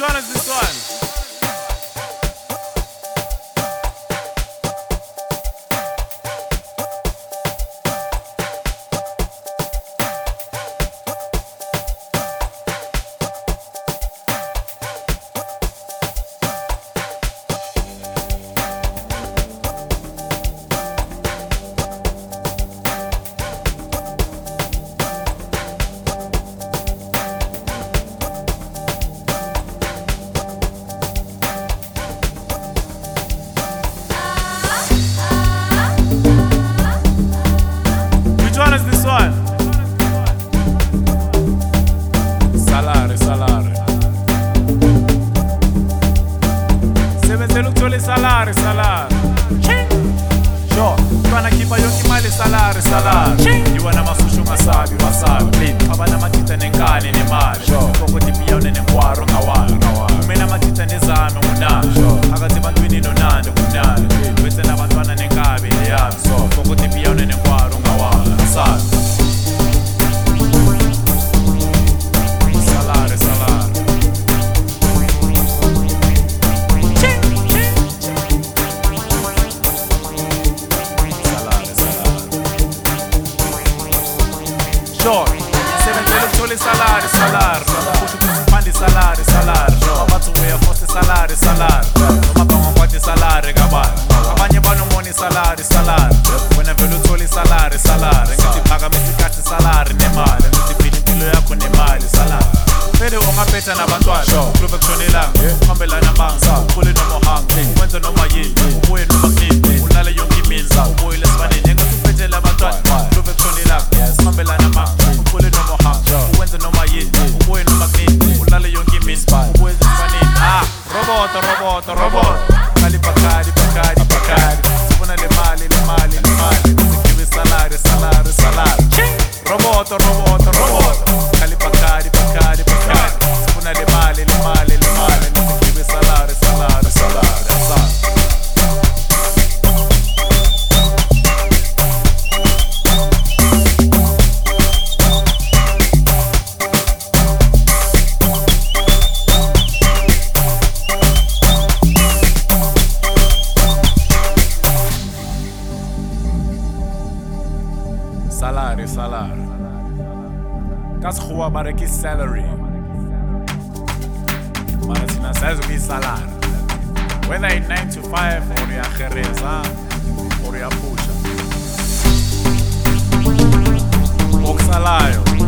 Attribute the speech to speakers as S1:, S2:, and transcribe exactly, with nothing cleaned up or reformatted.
S1: one is this one? Which one is this one? Salary, salary. Sebenzela ukuthola isalari, salari. Sure, twana khipha yonke imali salari, salari. Yiwana masusha ungasabi, wasabi. Abana amatitha nenkani nemali. Koko tipiyawune nenkwaro ngawalo. Kumena amatitha nezame ngunami. Akathi bantwini nonandi kumnandi. Bese nabantwana nenkabi leyami. Koko tipiyawune nenkwaro ngawalo. Asabi. Salari, salari. Salari, salari. Sure. Sebenzela ukuthola isalari, salari. Kusho ukuthi uphanda isalari, salari. Abathi uyafosta isalari, salari. Noma bangakwathi isalari kabani. Abanye banomona isalari, salari. Wena vele uthola isalari, salari. Ngithi phakamisa ikhathi isalari nemali. Ngithi phila impilo yakho nemali, salari. Vele ungaphetha nabantwana ukhulume kushonelanga uhambelana amanga ukhule noma uhanga ukwenza noma yini ubuye noma kunini ulale yonke imini ubuyele esifaneni engathi uphethele abantwana ukhulume kushonelanga uhambelana amanga ukhule noma uhanga ukwenza noma yini ubuye noma kunini ulale yonke imini ubuye esifaneni. Ah, roboto roboto roboto kali bakari bakari bakari sibona le mali le mali le mali sikiwe salari salari salari roboto roboto roboto kali bakari bakari bakari sibona le mali le mali le mali sikiwe salari salari salari salari. Salary, salary. Ka sekgowa ba re ke salary. Mara sina says ke salary. Whether in nine to five or ya gereza or ya pusha. Oksalayo.